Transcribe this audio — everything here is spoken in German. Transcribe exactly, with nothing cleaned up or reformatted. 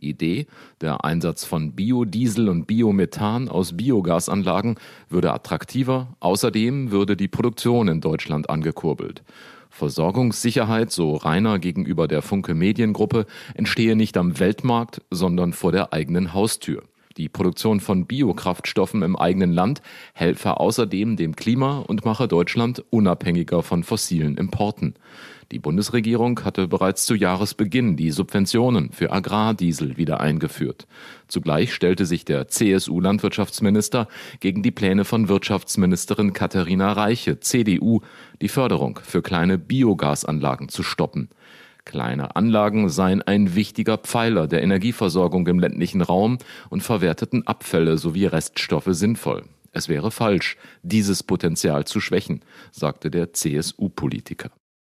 Idee, der Einsatz von Biodiesel und Biomethan aus Biogasanlagen, würde attraktiver. Außerdem würde die Produktion in Deutschland angekurbelt. Versorgungssicherheit, so Rainer gegenüber der Funke Mediengruppe, entstehe nicht am Weltmarkt, sondern vor der eigenen Haustür. Die Produktion von Biokraftstoffen im eigenen Land helfe außerdem dem Klima und mache Deutschland unabhängiger von fossilen Importen. Die Bundesregierung hatte bereits zu Jahresbeginn die Subventionen für Agrardiesel wieder eingeführt. Zugleich stellte sich der C S U-Landwirtschaftsminister gegen die Pläne von Wirtschaftsministerin Katharina Reiche, C D U, die Förderung für kleine Biogasanlagen zu stoppen. Kleine Anlagen seien ein wichtiger Pfeiler der Energieversorgung im ländlichen Raum und verwerteten Abfälle sowie Reststoffe sinnvoll. Es wäre falsch, dieses Potenzial zu schwächen, sagte der C S U-Politiker.